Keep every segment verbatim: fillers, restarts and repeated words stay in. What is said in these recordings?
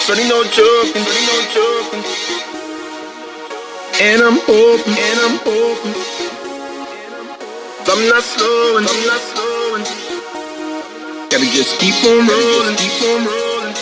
Shorty no joking, shorty no joking. And I'm hoping, and I'm hoping. I'm not slowing, I'm not slowing. Gotta just keep on rolling, keep on rolling.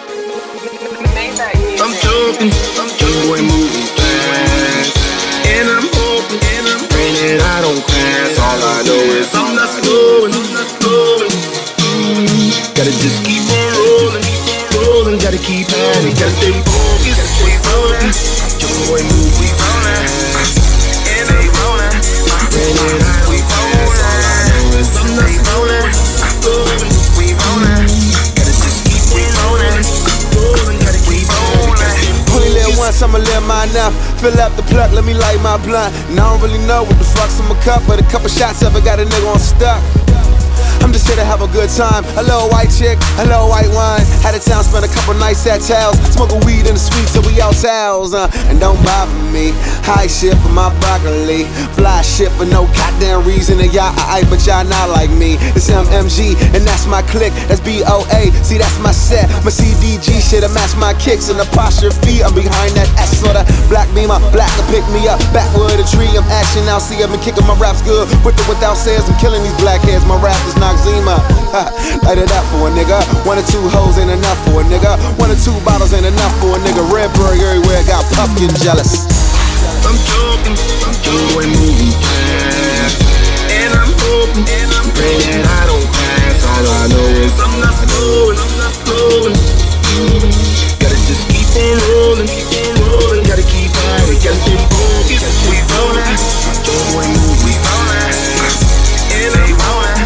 I'm joking, I'm joking, boy moving fast. And I'm hoping, and I'm praying that I don't crash. All I know is I'm not slowing, I'm not slowing. Mm, gotta just keep on rolling, keep on rolling. Gotta keep at it, gotta stay focused, stay focused. Young boy moving fast. And I'm rolling, praying that I don't crash. All I know is I'm not slowing, rolling, we rolling. Gotta just keep on rolling, rolling. Gotta keep on rolling. Only live once, I'ma live mine now. Fill up the plug, let me light my blunt. And I don't really know what the fuck's in my cup, but a couple shots up, I got a nigga on stuck. I'm just here to have a good time. A little white chick, a little white wine. Had a town, spent a couple nights at Towels. Smoking weed in the streets till we out towels, uh, and don't bother me. High shit for my broccoli. Fly shit for no goddamn reason. And y'all aight, but y'all not like me. It's M M G, and that's my clique. That's B O A, see that's my set. My C D G shit, I match my kicks. And the apostrophe, I'm behind that S sorta. Black beamer, black to pick me up. Backwood a tree, I'm action now. See, I've been kicking my raps good. With or without sales, I'm killing these black heads. My rap is not Zima. Light it up for a nigga. One or two hoes ain't enough for a nigga. One or two bottles ain't enough for a nigga. Redberry everywhere, got puff getting jealous. I'm joking, I'm joking, moving fast. And I'm hoping, and I'm praying that I don't crash. All I know is I'm not slowing, I'm not slowing. Mm, gotta just keep on rolling, keep on rolling. Gotta keep at it, gotta stay focused. We rolling, joking, moving fast. And I'm rolling.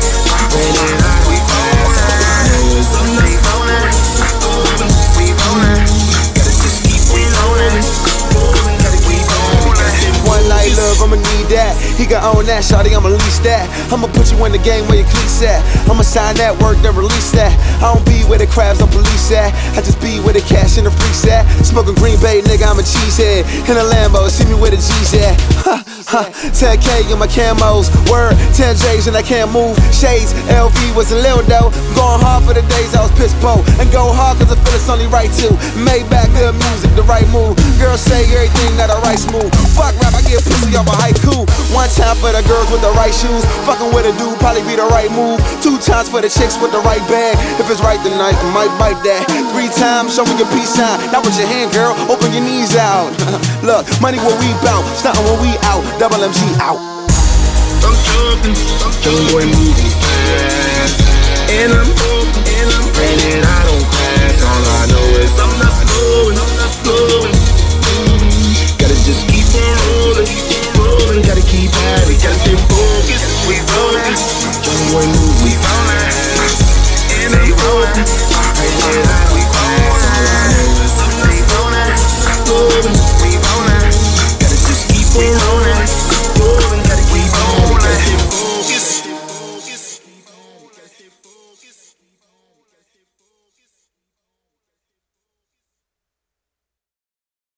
I'ma need that. He can own that, shawty, I'ma lease that. I'ma put you in the game where your cleats at. I'ma sign that work, then release that. I don't be where the crabs on police at. I just be where the cash and the freaks at. Smoking Green Bay, nigga, I'm a cheesehead. In a Lambo, see me where the G's at. Huh, huh, ten K in my camos. Word, ten J's and I can't move. Shades, L V was a little though. I'm going hard for the days I was piss poor. And go hard cause I feel it's only right too. Made back good music, the right move. Girls say everything got a right smooth. Fuck rap, I get pussy off a haiku. One time for the girls with the right shoes. Fucking with a dude, probably be the right move. Two times for the chicks with the right bag. If it's right tonight, I might bite that. Three times, show me your peace sign. Not with your hand, girl, open your knees out. Look, money where we bounce, stuntin' when we out. Double M G out. I'm joking, I'm joking, boy moving fast. And I'm hoping, and I'm praying that I don't crash. All I know is I'm not slowing, I'm not slowing. Mm, gotta just keep on rolling, keep on rolling. Gotta keep at it, gotta stay focused. We rolling, young boy moving.